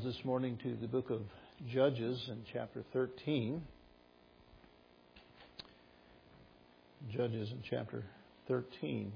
this morning to the book of Judges in chapter 13. Judges in chapter 13.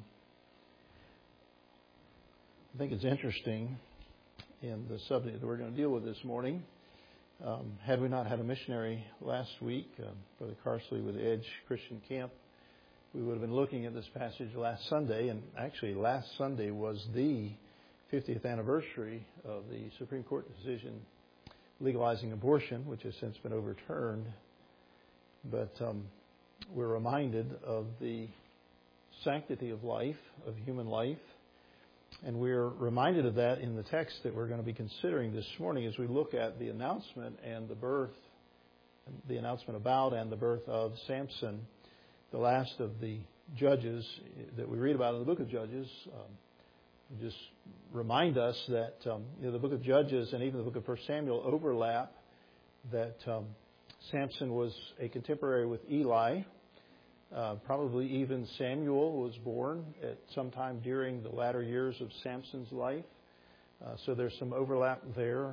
I think it's interesting in the subject that we're going to deal with this morning. Had we not had a missionary last week, Brother Carsley with Edge Christian Camp, we would have been looking at this passage last Sunday. And actually last Sunday was the 50th anniversary of the Supreme Court decision legalizing abortion, which has since been overturned. But we're reminded of the sanctity of life, of human life. And we're reminded of that in the text that we're going to be considering this morning as we look at the announcement and the birth, the announcement about and the birth of Samson, the last of the judges that we read about in the book of Judges. Just remind us that the book of Judges and even the book of 1 Samuel overlap, that Samson was a contemporary with Eli. Probably even Samuel was born at some time during the latter years of Samson's life. So there's some overlap there.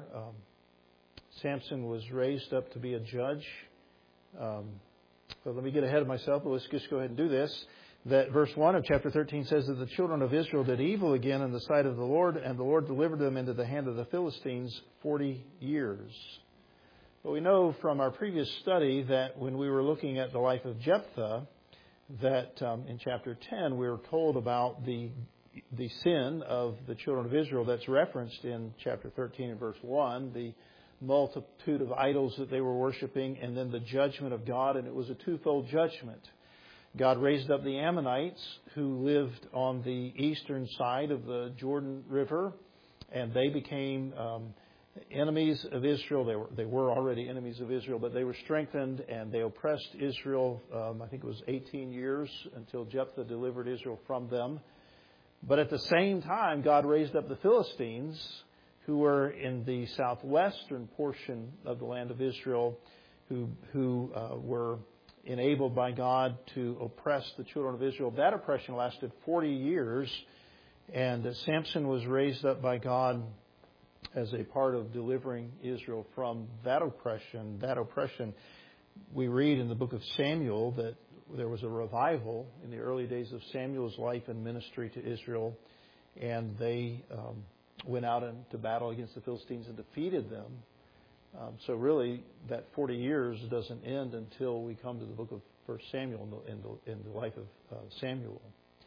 Samson was raised up to be a judge. But let me get ahead of myself, but let's just go ahead and do this. That verse 1 of chapter 13 says that the children of Israel did evil again in the sight of the Lord, and the Lord delivered them into the hand of the Philistines 40 years. But we know from our previous study that when we were looking at the life of Jephthah, that in chapter 10 we were told about the sin of the children of Israel that's referenced in chapter 13 and verse 1, the multitude of idols that they were worshiping, and then the judgment of God, and it was a twofold judgment. God raised up the Ammonites who lived on the eastern side of the Jordan River, and they became enemies of Israel. They were already enemies of Israel, but they were strengthened and they oppressed Israel. I think it was 18 years until Jephthah delivered Israel from them. But at the same time, God raised up the Philistines, who were in the southwestern portion of the land of Israel, who were enabled by God to oppress the children of Israel. That oppression lasted 40 years, and Samson was raised up by God as a part of delivering Israel from that oppression. That oppression, we read in the book of Samuel that there was a revival in the early days of Samuel's life and ministry to Israel, and they went out into battle against the Philistines and defeated them. So really, that 40 years doesn't end until we come to the book of 1 Samuel in the life of Samuel.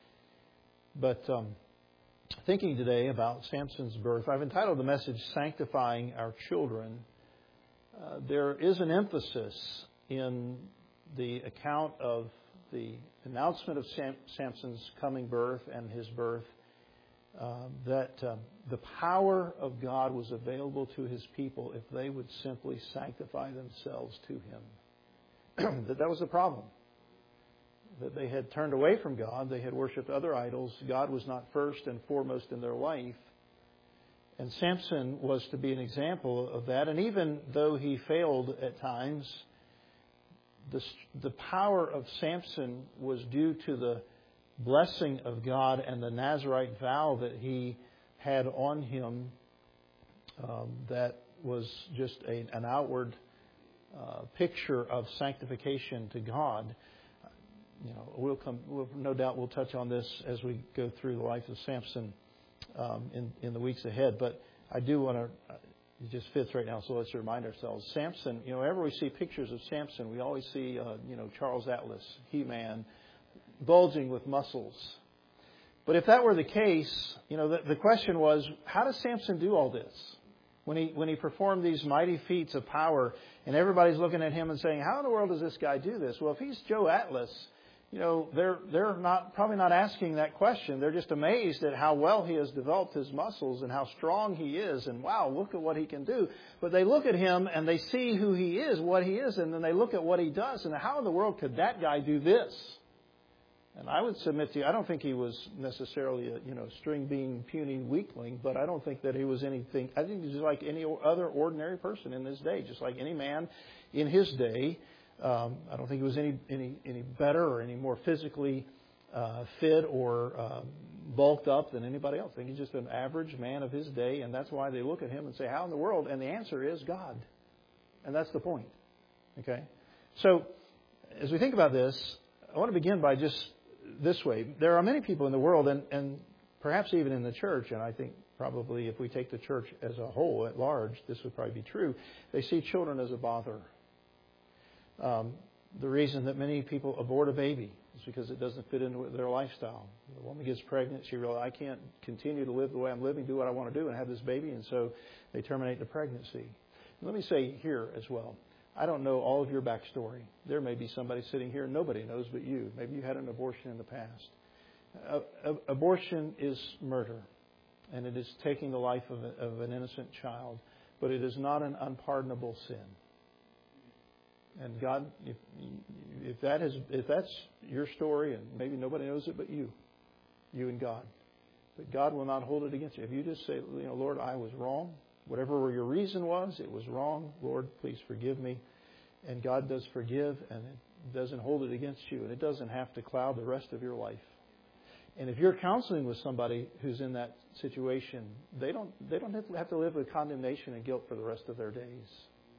But thinking today about Samson's birth, I've entitled the message, Sanctifying Our Children. There is an emphasis in the account of the announcement of Samson's coming birth and his birth that the power of God was available to His people if they would simply sanctify themselves to Him. That was the problem. That they had turned away from God. They had worshipped other idols. God was not first and foremost in their life. And Samson was to be an example of that. And even though he failed at times, the power of Samson was due to the blessing of God and the Nazirite vow that he had on him, that was just an outward picture of sanctification to God. No doubt we'll touch on this as we go through the life of Samson in the weeks ahead. But I do want to, it just fits right now, so let's remind ourselves. Samson, whenever we see pictures of Samson, we always see, Charles Atlas, He-Man, bulging with muscles. But if that were the case, the question was, how does Samson do all this? When he performed these mighty feats of power, and everybody's looking at him and saying, how in the world does this guy do this? Well, if he's Joe Atlas, they're probably not asking that question. They're just amazed at how well he has developed his muscles and how strong he is. And wow, look at what he can do. But they look at him and they see who he is, what he is, and then they look at what he does. And how in the world could that guy do this? And I would submit to you, I don't think he was necessarily a string bean puny weakling, but I don't think that he was anything. I think he's just like any other ordinary person in his day, just like any man in his day. I don't think he was any better or any more physically fit or bulked up than anybody else. I think he's just an average man of his day, and that's why they look at him and say, how in the world? And the answer is God. And that's the point. Okay? So, as we think about this, I want to begin by just this way. There are many people in the world, and perhaps even in the church, and I think probably if we take the church as a whole, at large, this would probably be true. They see children as a bother. The reason that many people abort a baby is because it doesn't fit into their lifestyle. The woman gets pregnant, she realizes, I can't continue to live the way I'm living, do what I want to do, and have this baby, and so they terminate the pregnancy. Let me say here as well, I don't know all of your backstory. There may be somebody sitting here nobody knows but you. Maybe you had an abortion in the past. Abortion is murder, and it is taking the life of an innocent child, but it is not an unpardonable sin. And God, if that's your story, and maybe nobody knows it but you and God, but God will not hold it against you. If you just say, Lord, I was wrong. Whatever your reason was, it was wrong. Lord, please forgive me. And God does forgive, and it doesn't hold it against you, and it doesn't have to cloud the rest of your life. And if you're counseling with somebody who's in that situation, they don't have to live with condemnation and guilt for the rest of their days.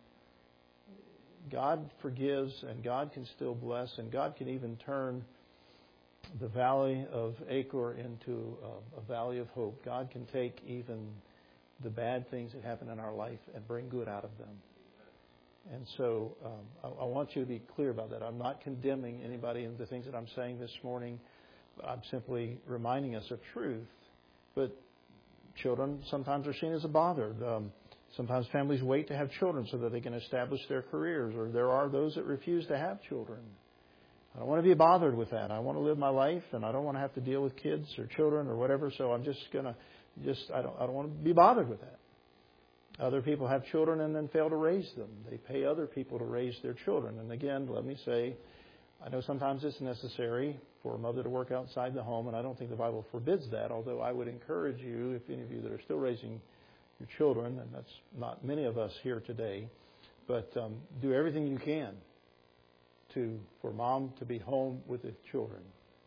God forgives, and God can still bless, and God can even turn the valley of Achor into a valley of hope. God can take even the bad things that happen in our life and bring good out of them. And so I want you to be clear about that. I'm not condemning anybody in the things that I'm saying this morning. I'm simply reminding us of truth. But children sometimes are seen as a bother. Sometimes families wait to have children so that they can establish their careers, or there are those that refuse to have children. I don't want to be bothered with that. I want to live my life, and I don't want to have to deal with kids or children or whatever, so I'm just going to I don't want to be bothered with that. Other people have children and then fail to raise them. They pay other people to raise their children. And again, let me say, I know sometimes it's necessary for a mother to work outside the home, and I don't think the Bible forbids that, although I would encourage you, if any of you that are still raising your children, and that's not many of us here today, but do everything you can for mom to be home with the children.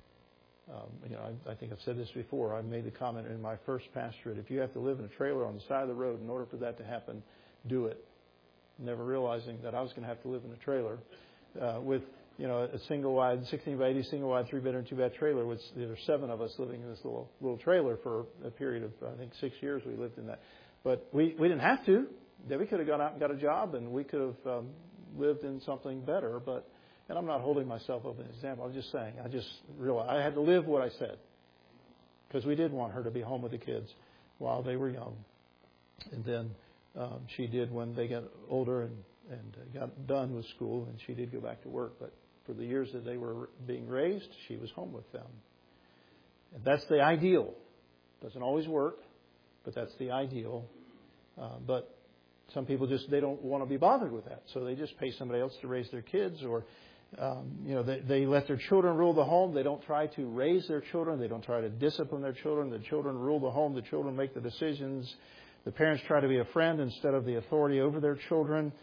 I think I've said this before. I made the comment in my first pastorate, if you have to live in a trailer on the side of the road in order for that to happen, do it. Never realizing that I was going to have to live in a trailer with a single wide, 16 by 80 single wide, 3-bedroom, 2-bath trailer with there's 7 of us living in this little trailer for a period of, I think, 6 years we lived in that. But we didn't have to. We could have gone out and got a job, and we could have lived in something better. And I'm not holding myself up as an example. I'm just saying, I just realized I had to live what I said, because we did want her to be home with the kids while they were young. And then she did when they got older and got done with school, and she did go back to work. But for the years that they were being raised, she was home with them. And that's the ideal. Doesn't always work, but that's the ideal. But some people they don't want to be bothered with that, so they just pay somebody else to raise their kids, or they let their children rule the home. They don't try to raise their children. They don't try to discipline their children. The children rule the home. The children make the decisions. The parents try to be a friend instead of the authority over their children.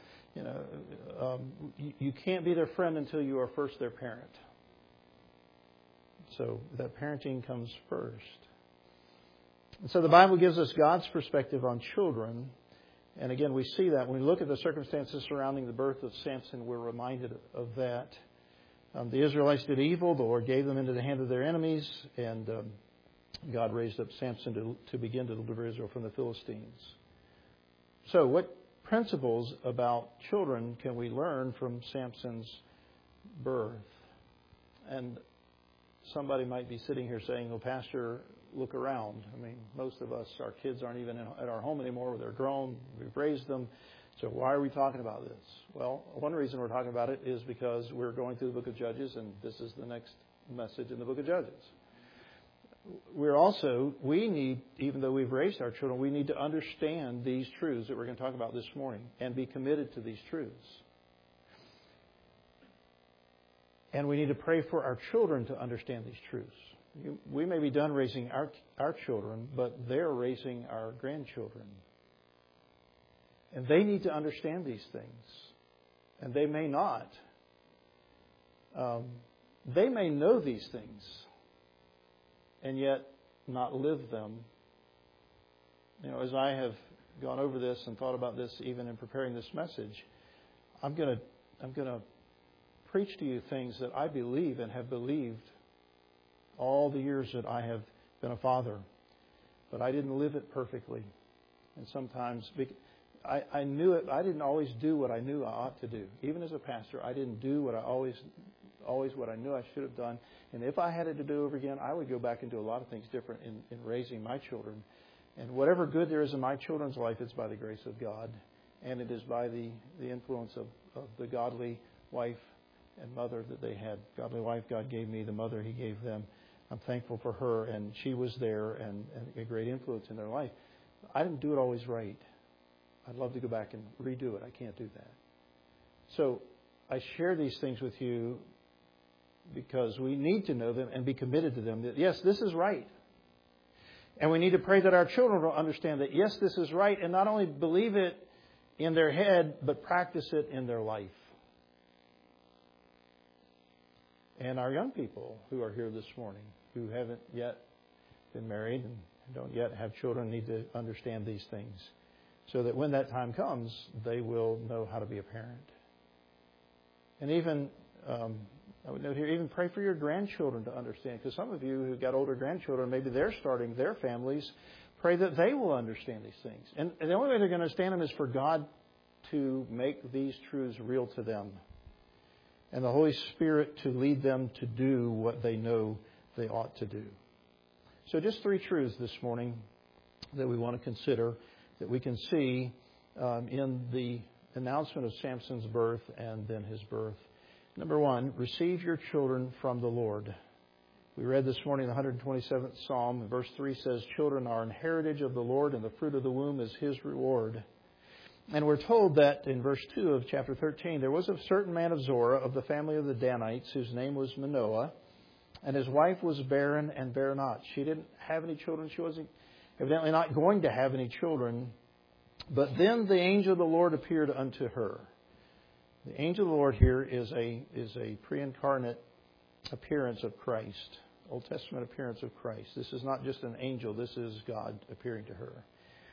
You can't be their friend until you are first their parent. So that parenting comes first. And so the Bible gives us God's perspective on children. And again, we see that when we look at the circumstances surrounding the birth of Samson, we're reminded of that. The Israelites did evil. The Lord gave them into the hand of their enemies. And God raised up Samson to begin to deliver Israel from the Philistines. So what principles about children can we learn from Samson's birth? And somebody might be sitting here saying, well, Pastor, look around. I mean, most of us, our kids aren't even at our home anymore. They're grown. We've raised them. So why are we talking about this? Well, one reason we're talking about it is because we're going through the book of Judges, and this is the next message in the book of Judges. We need, even though we've raised our children, we need to understand these truths that we're going to talk about this morning and be committed to these truths. And we need to pray for our children to understand these truths. We may be done raising our children, but they're raising our grandchildren. And they need to understand these things. And they may not. They may know these things. And yet not live them. As I have gone over this and thought about this, even in preparing this message, I'm going to preach to you things that I believe and have believed all the years that I have been a father. But I didn't live it perfectly. And sometimes I knew it. I didn't always do what I knew I ought to do. Even as a pastor, I didn't do what I always what I knew I should have done. And if I had it to do over again, I would go back and do a lot of things different in raising my children. And whatever good there is in my children's life, it's by the grace of God. And it is by the influence of the godly wife and mother that they had. Godly wife God gave me, the mother He gave them. I'm thankful for her, and she was there and a great influence in their life. I didn't do it always right. I'd love to go back and redo it. I can't do that. So I share these things with you because we need to know them and be committed to them. That yes, this is right. And we need to pray that our children will understand that yes, this is right, and not only believe it in their head, but practice it in their life. And our young people who are here this morning, who haven't yet been married and don't yet have children, need to understand these things so that when that time comes, they will know how to be a parent. And even, I would note here, even pray for your grandchildren to understand. Because some of you who've got older grandchildren, maybe they're starting their families, pray that they will understand these things. And the only way they're going to understand them is for God to make these truths real to them. And the Holy Spirit to lead them to do what they know they ought to do. So just 3 truths this morning that we want to consider, that we can see in the announcement of Samson's birth and then his birth. Number 1, receive your children from the Lord. We read this morning the 127th Psalm. Verse 3 says, children are an heritage of the Lord, and the fruit of the womb is His reward. And we're told that in verse 2 of chapter 13, there was a certain man of Zorah of the family of the Danites, whose name was Manoah, and his wife was barren and bare not. She didn't have any children. She wasn't evidently not going to have any children. But then the angel of the Lord appeared unto her. The angel of the Lord here is a pre-incarnate appearance of Christ, Old Testament appearance of Christ. This is not just an angel. This is God appearing to her.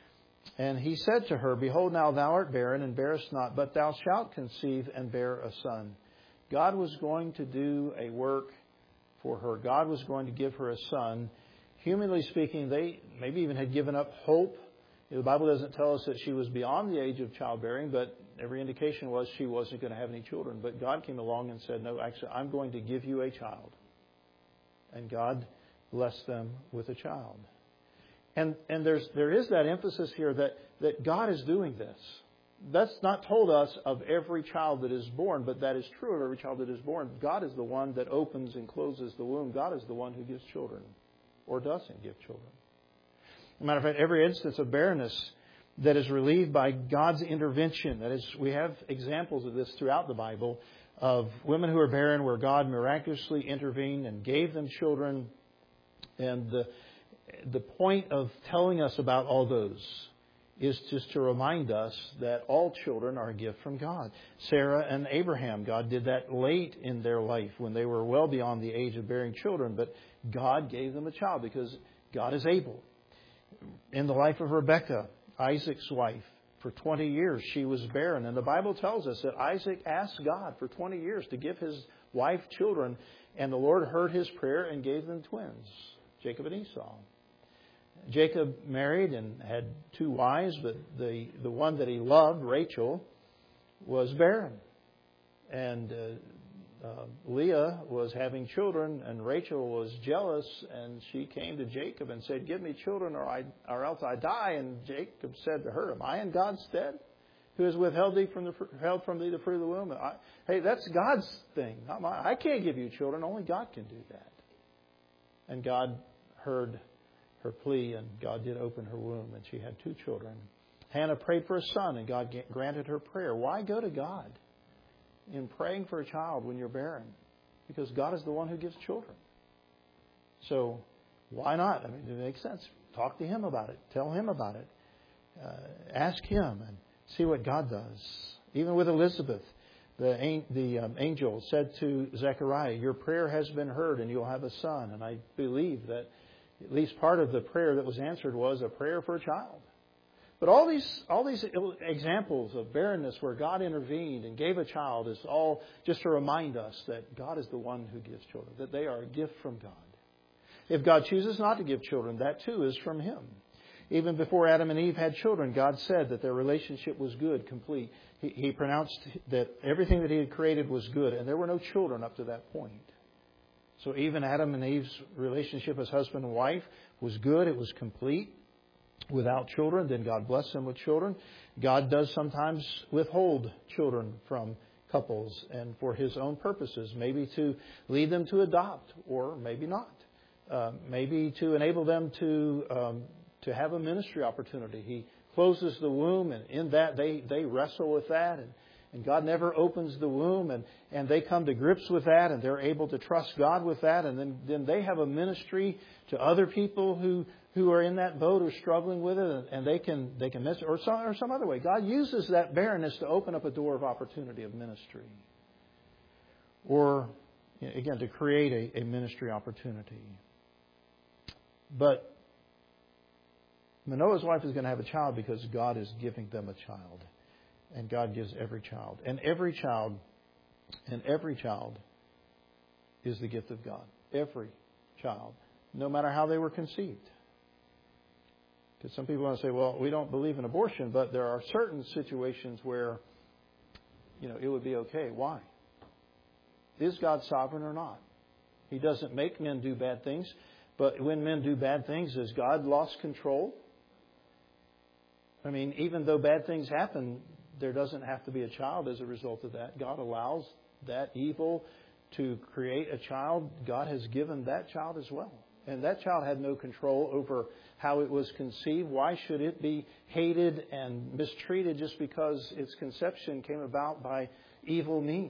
And he said to her, behold, now thou art barren and bearest not, but thou shalt conceive and bear a son. God was going to do a work for her. God was going to give her a son. Humanly speaking, they maybe even had given up hope. The Bible doesn't tell us that she was beyond the age of childbearing, but every indication was she wasn't going to have any children. But God came along and said, no, actually, I'm going to give you a child. And God blessed them with a child. And there is that emphasis here that God is doing this. That's not told us of every child that is born, but that is true of every child that is born. God is the one that opens and closes the womb. God is the one who gives children or doesn't give children. As a matter of fact, every instance of barrenness that is relieved by God's intervention, that is, we have examples of this throughout the Bible, of women who are barren where God miraculously intervened and gave them children. And the point of telling us about all those is just to remind us that all children are a gift from God. Sarah and Abraham, God did that late in their life when they were well beyond the age of bearing children, but God gave them a child because God is able. In the life of Rebekah, Isaac's wife, for 20 years she was barren. And the Bible tells us that Isaac asked God for 20 years to give his wife children, and the Lord heard his prayer and gave them twins, Jacob and Esau. Jacob married and had 2 wives, but the one that he loved, Rachel, was barren. And Leah was having children, and Rachel was jealous, and she came to Jacob and said, give me children or else I die. And Jacob said to her, am I in God's stead, who has withheld from thee the fruit of the womb? Hey, that's God's thing, not mine. I can't give you children. Only God can do that. And God heard her plea, and God did open her womb, and she had 2 children. Hannah prayed for a son, and God granted her prayer. Why go to God in praying for a child when you're barren? Because God is the one who gives children. So why not? I mean, it makes sense. Talk to Him about it. Tell Him about it. Ask Him and see what God does. Even with Elizabeth, the angel said to Zechariah, your prayer has been heard and you'll have a son. And I believe that At least part of the prayer that was answered was a prayer for a child. But all these examples of barrenness where God intervened and gave a child is all just to remind us that God is the one who gives children, that they are a gift from God. If God chooses not to give children, that too is from Him. Even before Adam and Eve had children, God said that their relationship was good, complete. He pronounced that everything that He had created was good, and there were no children up to that point. So even Adam and Eve's relationship as husband and wife was good, it was complete. Without children, then God blessed them with children. God does sometimes withhold children from couples and for His own purposes, maybe to lead them to adopt, or maybe not. Maybe to enable them to have a ministry opportunity. He closes the womb, and in that they wrestle with that, and God never opens the womb, and they come to grips with that, and they're able to trust God with that, and then they have a ministry to other people who are in that boat or struggling with it, and they can miss it, or some other way. God uses that barrenness to open up a door of opportunity of ministry, or again to create a ministry opportunity. But Manoah's wife is going to have a child because God is giving them a child. And God gives every child. And every child is the gift of God. Every child. No matter how they were conceived. Because some people want to say, well, we don't believe in abortion, but there are certain situations where, it would be okay. Why? Is God sovereign or not? He doesn't make men do bad things. But when men do bad things, has God lost control? I mean, even though bad things happen, there doesn't have to be a child as a result of that. God allows that evil to create a child. God has given that child as well. And that child had no control over how it was conceived. Why should it be hated and mistreated just because its conception came about by evil means?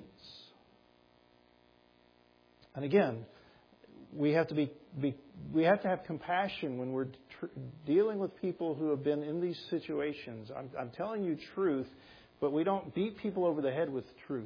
And again, we have to have compassion when we're dealing with people who have been in these situations. I'm telling you truth, but we don't beat people over the head with truth.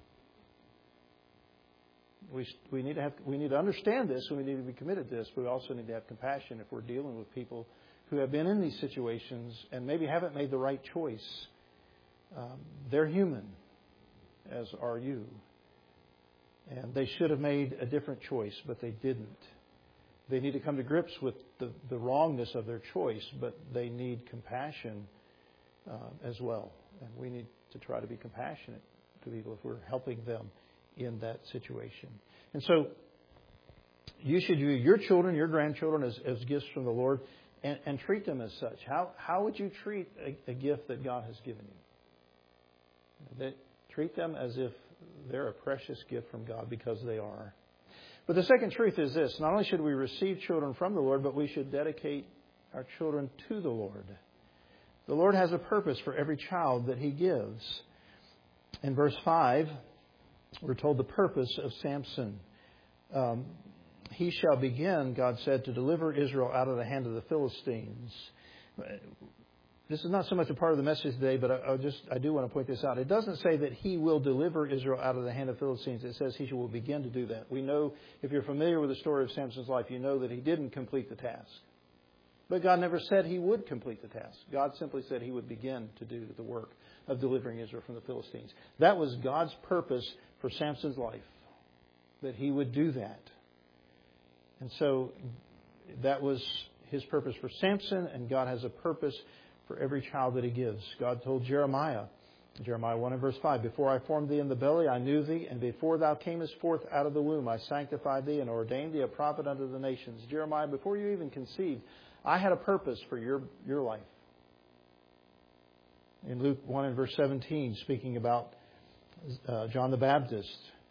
We need to understand this, and we need to be committed to this, but we also need to have compassion if we're dealing with people who have been in these situations and maybe haven't made the right choice. They're human, as are you. And they should have made a different choice, but they didn't. They need to come to grips with the wrongness of their choice, but they need compassion as well. And we need to try to be compassionate to people if we're helping them in that situation. And so you should view your children, your grandchildren as gifts from the Lord and treat them as such. How would you treat a gift that God has given you? Treat them as if they're a precious gift from God, because they are. But the second truth is this. Not only should we receive children from the Lord, but we should dedicate our children to the Lord. The Lord has a purpose for every child that He gives. In verse 5, we're told the purpose of Samson. He shall begin, God said, to deliver Israel out of the hand of the Philistines. This is not so much a part of the message today, but I do want to point this out. It doesn't say that He will deliver Israel out of the hand of Philistines. It says He will begin to do that. We know, if you're familiar with the story of Samson's life, you know that he didn't complete the task. But God never said He would complete the task. God simply said He would begin to do the work of delivering Israel from the Philistines. That was God's purpose for Samson's life, that he would do that. And so that was His purpose for Samson, and God has a purpose for every child that He gives. God told Jeremiah 1 and verse 5, before I formed thee in the belly, I knew thee, and before thou camest forth out of the womb, I sanctified thee and ordained thee a prophet unto the nations. Jeremiah, before you even conceived, I had a purpose for your life. In Luke 1 and verse 17, speaking about John the Baptist,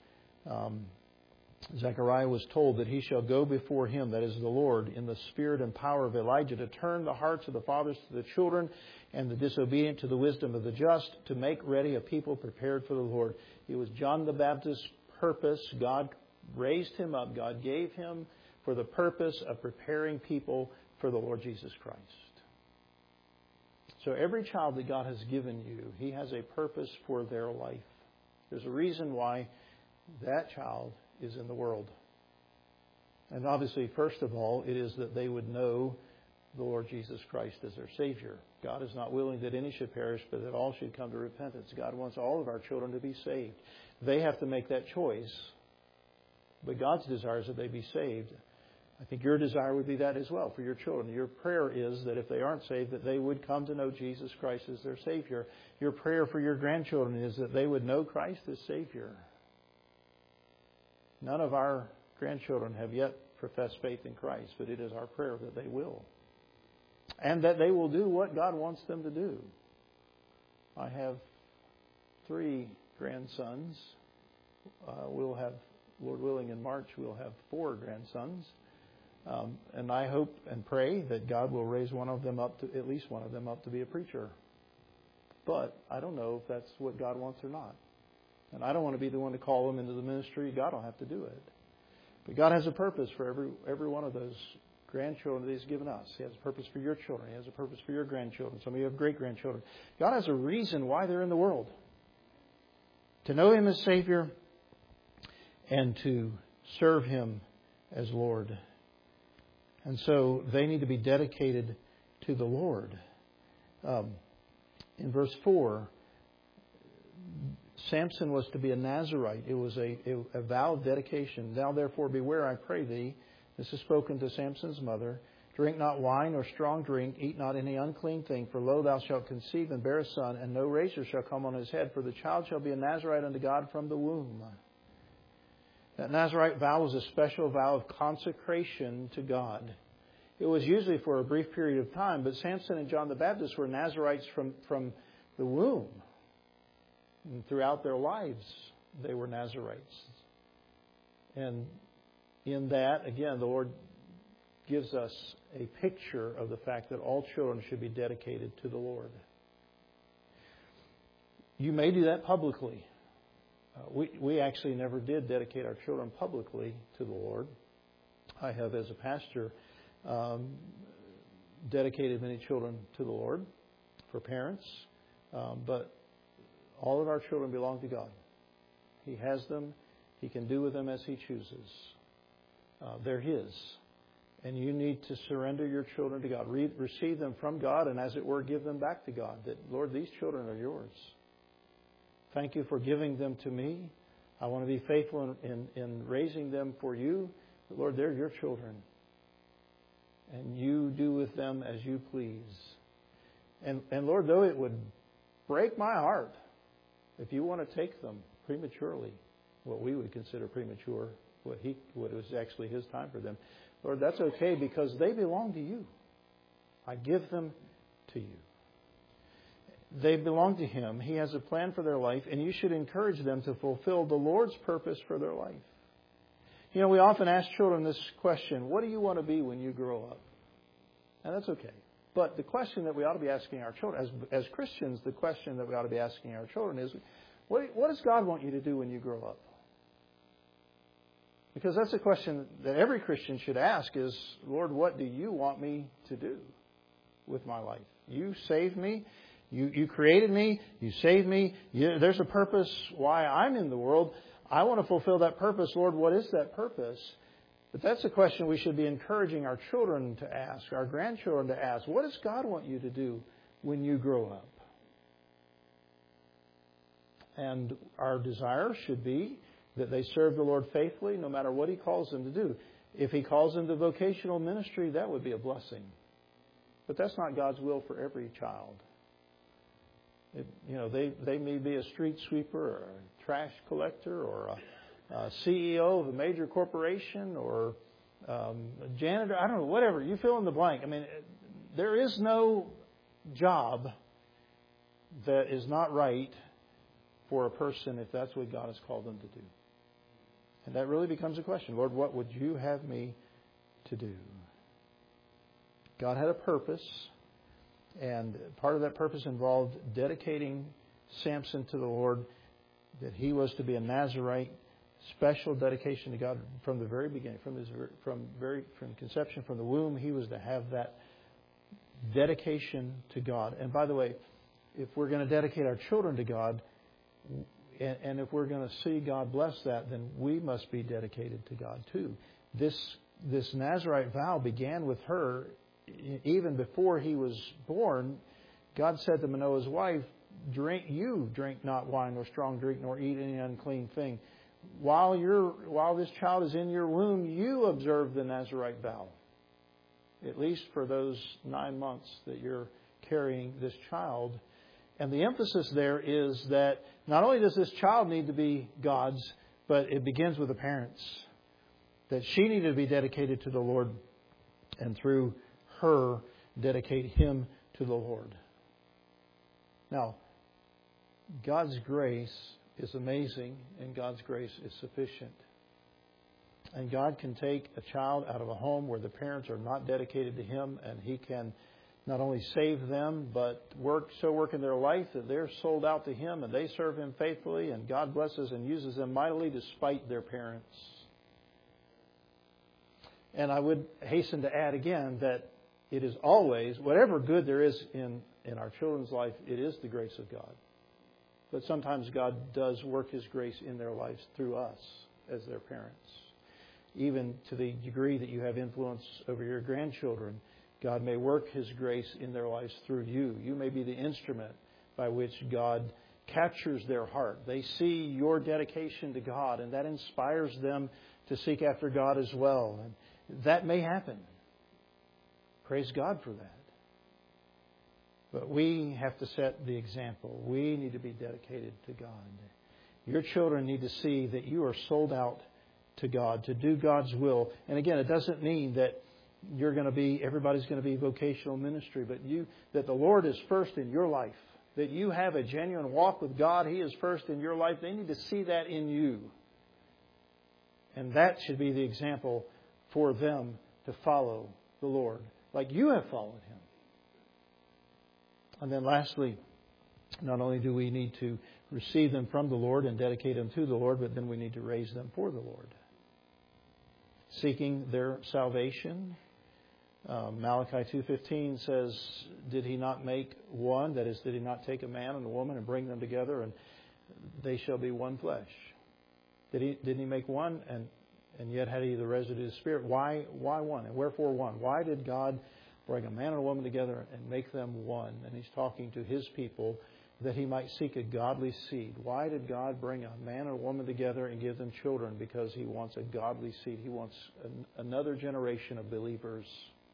Zechariah was told that he shall go before him, that is the Lord, in the spirit and power of Elijah, to turn the hearts of the fathers to the children and the disobedient to the wisdom of the just, to make ready a people prepared for the Lord. It was John the Baptist's purpose. God raised him up. God gave him for the purpose of preparing people for the Lord Jesus Christ. So every child that God has given you, He has a purpose for their life. There's a reason why that child is in the world. And obviously, first of all, it is that they would know the Lord Jesus Christ as their Savior. God is not willing that any should perish, but that all should come to repentance. God wants all of our children to be saved. They have to make that choice. But God's desire is that they be saved. I think your desire would be that as well for your children. Your prayer is that if they aren't saved, that they would come to know Jesus Christ as their Savior. Your prayer for your grandchildren is that they would know Christ as Savior. None of our grandchildren have yet professed faith in Christ, but it is our prayer that they will. And that they will do what God wants them to do. I have 3 grandsons. We'll have, Lord willing, in March we'll have 4 grandsons. And I hope and pray that God will raise one of them up to, at least one of them up to be a preacher. But I don't know if that's what God wants or not. And I don't want to be the one to call them into the ministry. God will have to do it. But God has a purpose for every one of those grandchildren that He's given us. He has a purpose for your children. He has a purpose for your grandchildren. Some of you have great-grandchildren. God has a reason why they're in the world. To know Him as Savior and to serve Him as Lord. And so they need to be dedicated to the Lord. In verse 4, Samson was to be a Nazirite. It was a vow of dedication. Now therefore beware, I pray thee. This is spoken to Samson's mother. Drink not wine or strong drink. Eat not any unclean thing. For lo, thou shalt conceive and bear a son, and no razor shall come on his head. For the child shall be a Nazirite unto God from the womb. That Nazirite vow was a special vow of consecration to God. It was usually for a brief period of time, but Samson and John the Baptist were Nazirites from the womb. And throughout their lives, they were Nazirites. And in that, again, the Lord gives us a picture of the fact that all children should be dedicated to the Lord. You may do that publicly. We actually never did dedicate our children publicly to the Lord. I have, as a pastor, dedicated many children to the Lord for parents. But all of our children belong to God. He has them. He can do with them as He chooses. They're His. And you need to surrender your children to God. Receive them from God and, as it were, give them back to God. That, Lord, these children are yours. Thank you for giving them to me. I want to be faithful in raising them for you. But Lord, they're your children. And you do with them as you please. And Lord, though it would break my heart if you want to take them prematurely, what we would consider premature, what was actually His time for them, Lord, that's okay because they belong to you. I give them to you. They belong to Him. He has a plan for their life, and you should encourage them to fulfill the Lord's purpose for their life. You know, we often ask children this question, what do you want to be when you grow up? And that's okay. But the question that we ought to be asking our children, as Christians, the question that we ought to be asking our children is, what does God want you to do when you grow up? Because that's a question that every Christian should ask is, Lord, what do you want me to do with my life? You saved me. You created me. You saved me. There's a purpose why I'm in the world. I want to fulfill that purpose. Lord, what is that purpose? But that's a question we should be encouraging our children to ask, our grandchildren to ask. What does God want you to do when you grow up? And our desire should be that they serve the Lord faithfully no matter what He calls them to do. If He calls them to vocational ministry, that would be a blessing. But that's not God's will for every child. They may be a street sweeper or a trash collector or a CEO of a major corporation or a janitor. I don't know, whatever. You fill in the blank. I mean, there is no job that is not right for a person if that's what God has called them to do. And that really becomes a question. Lord, what would you have me to do? God had a purpose, and part of that purpose involved dedicating Samson to the Lord, that he was to be a Nazirite, special dedication to God from the very beginning, from conception, from the womb. He was to have that dedication to God. And by the way, if we're going to dedicate our children to God, and if we're going to see God bless that, then we must be dedicated to God too. This this Nazirite vow began with her. Even before he was born, God said to Manoah's wife, drink not wine nor strong drink, nor eat any unclean thing. While this child is in your womb, you observe the Nazirite vow. At least for those 9 months that you're carrying this child. And the emphasis there is that not only does this child need to be God's, but it begins with the parents. That she needed to be dedicated to the Lord, and through her, dedicate him to the Lord. Now, God's grace is amazing, and God's grace is sufficient. And God can take a child out of a home where the parents are not dedicated to Him, and He can not only save them, but work in their life that they're sold out to Him and they serve Him faithfully, and God blesses and uses them mightily despite their parents. And I would hasten to add again that it is always, whatever good there is in our children's life, it is the grace of God. But sometimes God does work His grace in their lives through us as their parents. Even to the degree that you have influence over your grandchildren, God may work His grace in their lives through you. You may be the instrument by which God captures their heart. They see your dedication to God, and that inspires them to seek after God as well. And that may happen. Praise God for that. But we have to set the example. We need to be dedicated to God. Your children need to see that you are sold out to God, to do God's will. And again, it doesn't mean that everybody's going to be vocational ministry, but that the Lord is first in your life. That you have a genuine walk with God. He is first in your life. They need to see that in you. And that should be the example for them to follow the Lord, like you have followed Him. And then lastly, not only do we need to receive them from the Lord and dedicate them to the Lord, but then we need to raise them for the Lord. Seeking their salvation. Malachi 2:15 says, did He not make one? That is, did He not take a man and a woman and bring them together, and they shall be one flesh? Didn't He make one, and yet had He the residue of the Spirit? Why one? And wherefore one? Why did God bring a man and a woman together and make them one? And He's talking to His people that He might seek a godly seed. Why did God bring a man and a woman together and give them children? Because He wants a godly seed. He wants another generation of believers.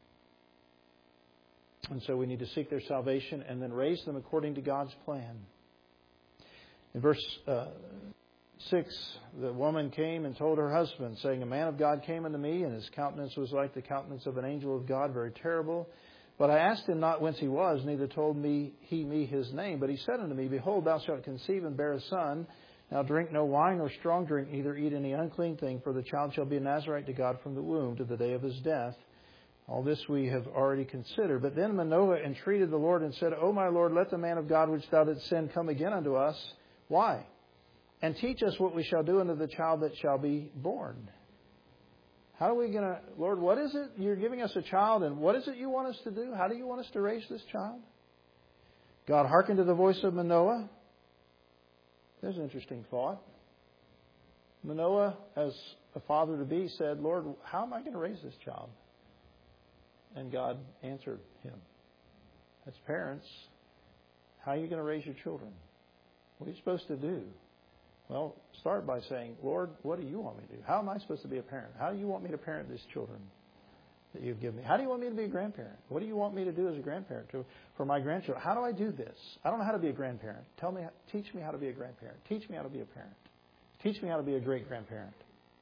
And so we need to seek their salvation and then raise them according to God's plan. In verse 6, the woman came and told her husband, saying, a man of God came unto me, and his countenance was like the countenance of an angel of God, very terrible. But I asked him not whence he was, neither told me his name. But he said unto me, behold, thou shalt conceive and bear a son. Now drink no wine nor strong drink, neither eat any unclean thing, for the child shall be a Nazirite to God from the womb to the day of his death. All this we have already considered. But then Manoah entreated the Lord and said, O my Lord, let the man of God which thou didst send come again unto us. Why? And teach us what we shall do unto the child that shall be born. How are we going to, Lord, what is it? You're giving us a child, and what is it you want us to do? How do you want us to raise this child? God hearkened to the voice of Manoah. There's an interesting thought. Manoah, as a father-to-be, said, Lord, how am I going to raise this child? And God answered him. As parents, how are you going to raise your children? What are you supposed to do? Well, start by saying, Lord, what do you want me to do? How am I supposed to be a parent? How do you want me to parent these children that you've given me? How do you want me to be a grandparent? What do you want me to do as a grandparent for my grandchildren? How do I do this? I don't know how to be a grandparent. Teach me how to be a grandparent. Teach me how to be a parent. Teach me how to be a great grandparent.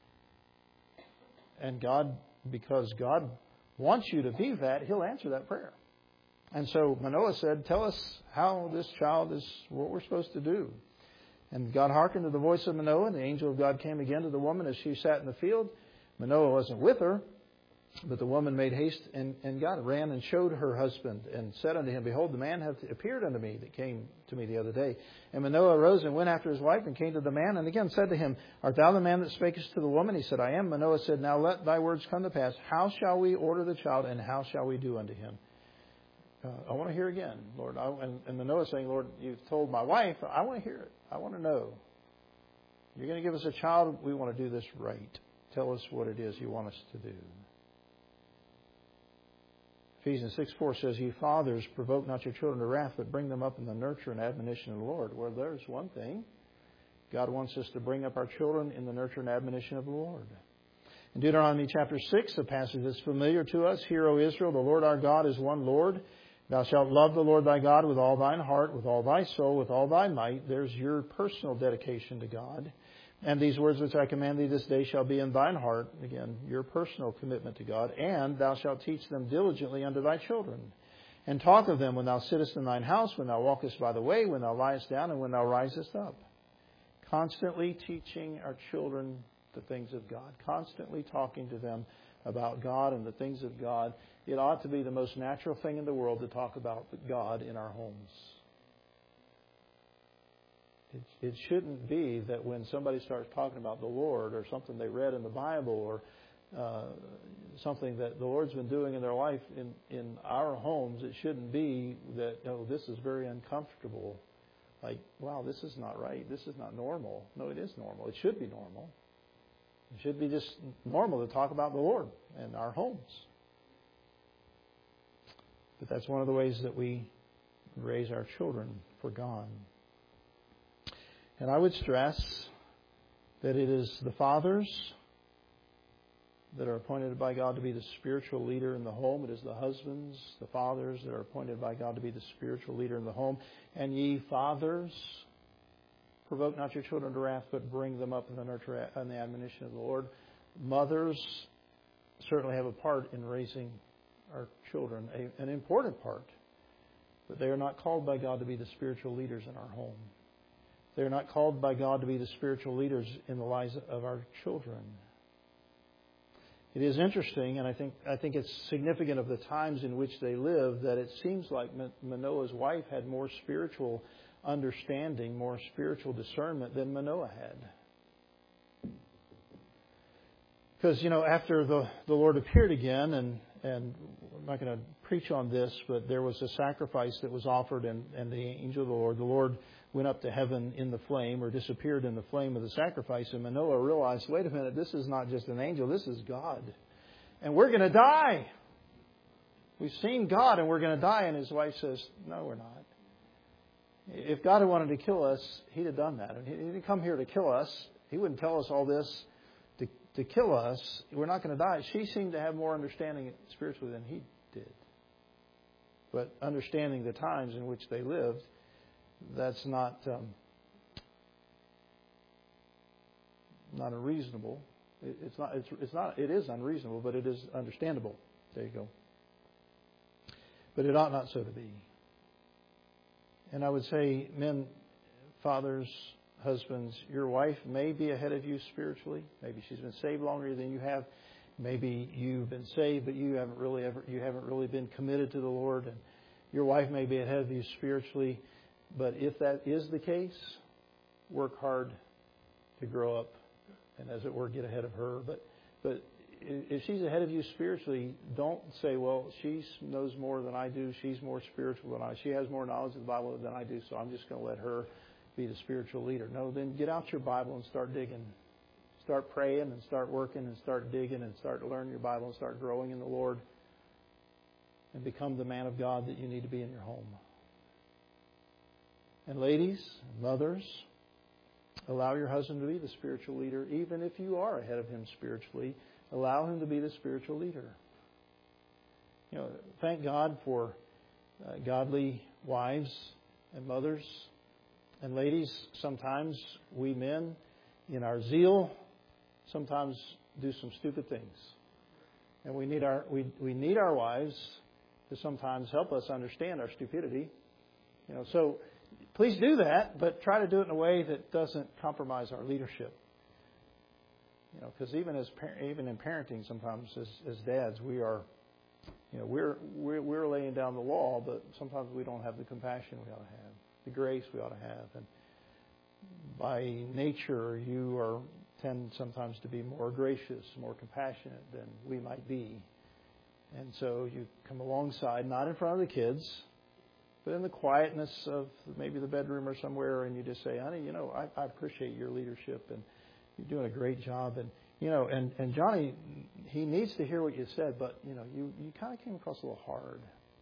And God, because God wants you to be that, He'll answer that prayer. And so Manoah said, tell us how this child is, what we're supposed to do. And God hearkened to the voice of Manoah, and the angel of God came again to the woman as she sat in the field. Manoah wasn't with her, but the woman made haste, and God ran and showed her husband, and said unto him, behold, the man hath appeared unto me that came to me the other day. And Manoah arose and went after his wife, and came to the man, and again said to him, art thou the man that spakest to the woman? He said, I am. Manoah said, now let thy words come to pass. How shall we order the child, and how shall we do unto him? I want to hear again, Lord. And Manoah saying, Lord, you've told my wife, I want to hear it. I want to know. You're going to give us a child. We want to do this right. Tell us what it is you want us to do. Ephesians 6:4 says, "Ye fathers, provoke not your children to wrath, but bring them up in the nurture and admonition of the Lord." Well, there's one thing. God wants us to bring up our children in the nurture and admonition of the Lord. In Deuteronomy chapter 6, a passage that's familiar to us, "Hear, O Israel, the Lord our God is one Lord. Thou shalt love the Lord thy God with all thine heart, with all thy soul, with all thy might." There's your personal dedication to God. "And these words which I command thee this day shall be in thine heart." Again, your personal commitment to God. "And thou shalt teach them diligently unto thy children. And talk of them when thou sittest in thine house, when thou walkest by the way, when thou liest down, and when thou risest up." Constantly teaching our children the things of God. Constantly talking to them about God and the things of God. It ought to be the most natural thing in the world to talk about God in our homes. It shouldn't be that when somebody starts talking about the Lord or something they read in the Bible or something that the Lord's been doing in their life in our homes, it shouldn't be that, "Oh, this is very uncomfortable." Like, "Wow, this is not right. This is not normal." No, it is normal. It should be normal. It should be just normal to talk about the Lord in our homes. But that's one of the ways that we raise our children for God. And I would stress that it is the fathers that are appointed by God to be the spiritual leader in the home. It is the husbands, the fathers, that are appointed by God to be the spiritual leader in the home. "And ye fathers, provoke not your children to wrath, but bring them up in the nurture and the admonition of the Lord." Mothers certainly have a part in raising our children, an important part. But they are not called by God to be the spiritual leaders in our home. They are not called by God to be the spiritual leaders in the lives of our children. It is interesting, and I think it's significant of the times in which they lived, that it seems like Manoah's wife had more spiritual understanding, more spiritual discernment than Manoah had. Because, after the Lord appeared again, and I'm not going to preach on this, but there was a sacrifice that was offered, and the angel of the Lord went up to heaven in the flame, or disappeared in the flame of the sacrifice, and Manoah realized, wait a minute, this is not just an angel, this is God. And we're going to die. We've seen God and we're going to die. And his wife says, no, we're not. If God had wanted to kill us, He'd have done that. He didn't come here to kill us. He wouldn't tell us all this to kill us. We're not going to die. She seemed to have more understanding spiritually than he did. But understanding the times in which they lived, that's not unreasonable. It is unreasonable, but it is understandable. There you go. But it ought not so to be. And I would say, men, fathers, husbands, your wife may be ahead of you spiritually. Maybe she's been saved longer than you have. Maybe you've been saved, but you haven't really been committed to the Lord. And your wife may be ahead of you spiritually. But if that is the case, work hard to grow up and, as it were, get ahead of her. But if she's ahead of you spiritually, don't say, well, she knows more than I do. She's more spiritual than I. She has more knowledge of the Bible than I do, so I'm just going to let her be the spiritual leader. No, then get out your Bible and start digging. Start praying and start working and start digging and start learning your Bible and start growing in the Lord and become the man of God that you need to be in your home. And ladies, mothers, allow your husband to be the spiritual leader. Even if you are ahead of him spiritually, allow him to be the spiritual leader. Thank God for godly wives and mothers. And ladies, sometimes we men, in our zeal, sometimes do some stupid things. And we need our wives to sometimes help us understand our stupidity. So please do that, but try to do it in a way that doesn't compromise our leadership. Because even in parenting, sometimes as dads, we are, we're laying down the law, but sometimes we don't have the compassion we ought to have, the grace we ought to have, and by nature, you tend sometimes to be more gracious, more compassionate than we might be, and so you come alongside, not in front of the kids, but in the quietness of maybe the bedroom or somewhere, and you just say, honey, I appreciate your leadership, and you're doing a great job. And Johnny, he needs to hear what you said, but, you kind of came across a little hard.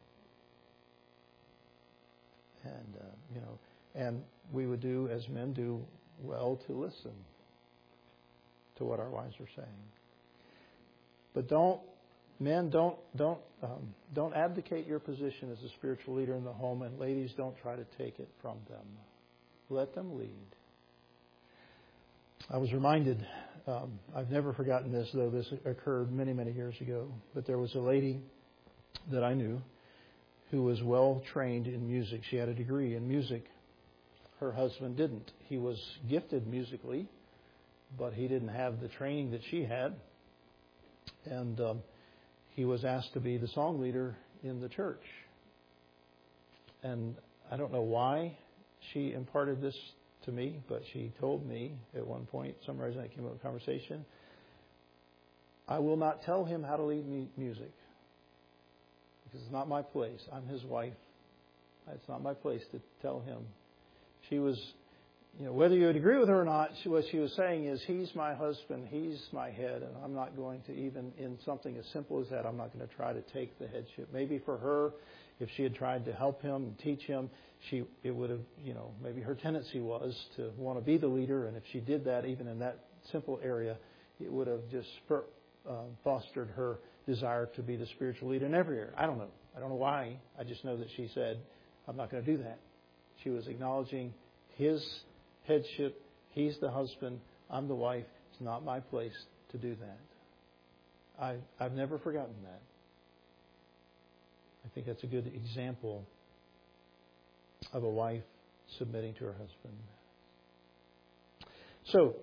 And we would do, as men do, well to listen to what our wives are saying. But don't abdicate your position as a spiritual leader in the home, and ladies, don't try to take it from them. Let them lead. I was reminded, I've never forgotten this, though this occurred many, many years ago, but there was a lady that I knew who was well trained in music. She had a degree in music. Her husband didn't. He was gifted musically, but he didn't have the training that she had. And he was asked to be the song leader in the church. And I don't know why she imparted this to me, but she told me at one point, summarizing that came up in conversation, I will not tell him how to lead music. Because it's not my place. I'm his wife. It's not my place to tell him. She was, whether you would agree with her or not, what she was saying is, he's my husband, he's my head, and I'm not going to, even in something as simple as that, I'm not going to try to take the headship. Maybe for her, if she had tried to help him and teach him, it would have, maybe her tendency was to want to be the leader, and if she did that, even in that simple area, it would have just fostered her desire to be the spiritual leader in every area. I don't know. I don't know why. I just know that she said, I'm not going to do that. She was acknowledging his headship. He's the husband. I'm the wife. It's not my place to do that. I've never forgotten that. I think that's a good example of a wife submitting to her husband. So,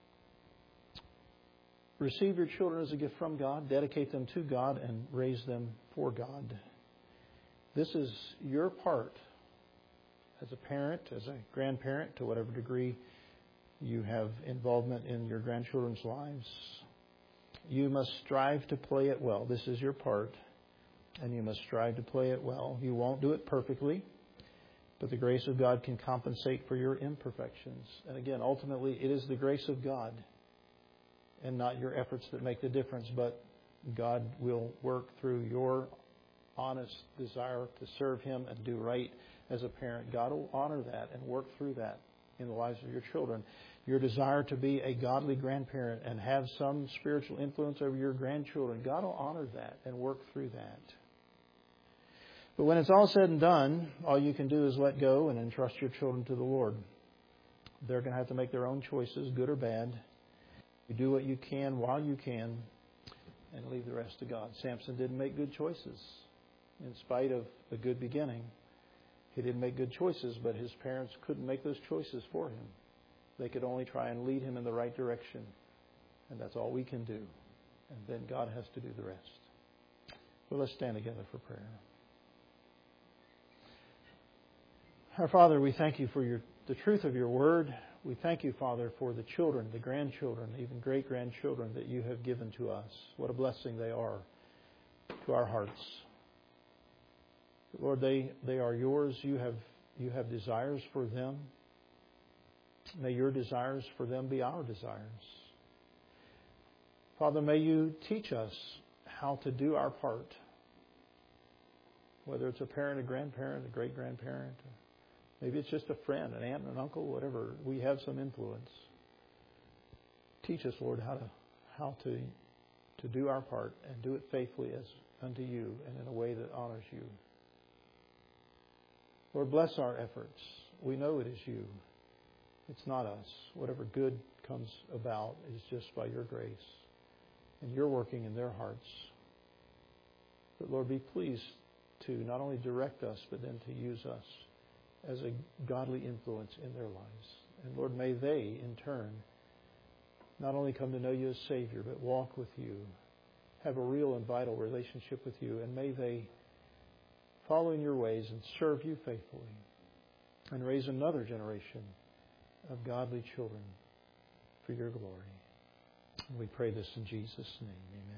receive your children as a gift from God, dedicate them to God, and raise them for God. This is your part as a parent, as a grandparent, to whatever degree you have involvement in your grandchildren's lives. You must strive to play it well. This is your part, and you must strive to play it well. You won't do it perfectly, but the grace of God can compensate for your imperfections. And again, ultimately, it is the grace of God and not your efforts that make the difference, but God will work through your honest desire to serve Him and do right as a parent. God will honor that and work through that in the lives of your children. Your desire to be a godly grandparent and have some spiritual influence over your grandchildren, God will honor that and work through that. But when it's all said and done, all you can do is let go and entrust your children to the Lord. They're going to have to make their own choices, good or bad. You do what you can while you can and leave the rest to God. Samson didn't make good choices in spite of a good beginning. He didn't make good choices, but his parents couldn't make those choices for him. They could only try and lead him in the right direction. And that's all we can do. And then God has to do the rest. Well, let's stand together for prayer. Our Father, we thank you for the truth of your word. We thank you, Father, for the children, the grandchildren, even great-grandchildren that you have given to us. What a blessing they are to our hearts. Lord, they are yours. You have desires for them. May your desires for them be our desires. Father, may you teach us how to do our part, whether it's a parent, a grandparent, a great-grandparent, maybe it's just a friend, an aunt, an uncle, whatever. We have some influence. Teach us, Lord, how to do our part and do it faithfully as unto you and in a way that honors you. Lord, bless our efforts. We know it is you. It's not us. Whatever good comes about is just by your grace. And you're working in their hearts. But Lord, be pleased to not only direct us, but then to use us as a godly influence in their lives. And Lord, may they, in turn, not only come to know you as Savior, but walk with you, have a real and vital relationship with you, and may they follow in your ways and serve you faithfully and raise another generation of godly children for your glory. And we pray this in Jesus' name. Amen.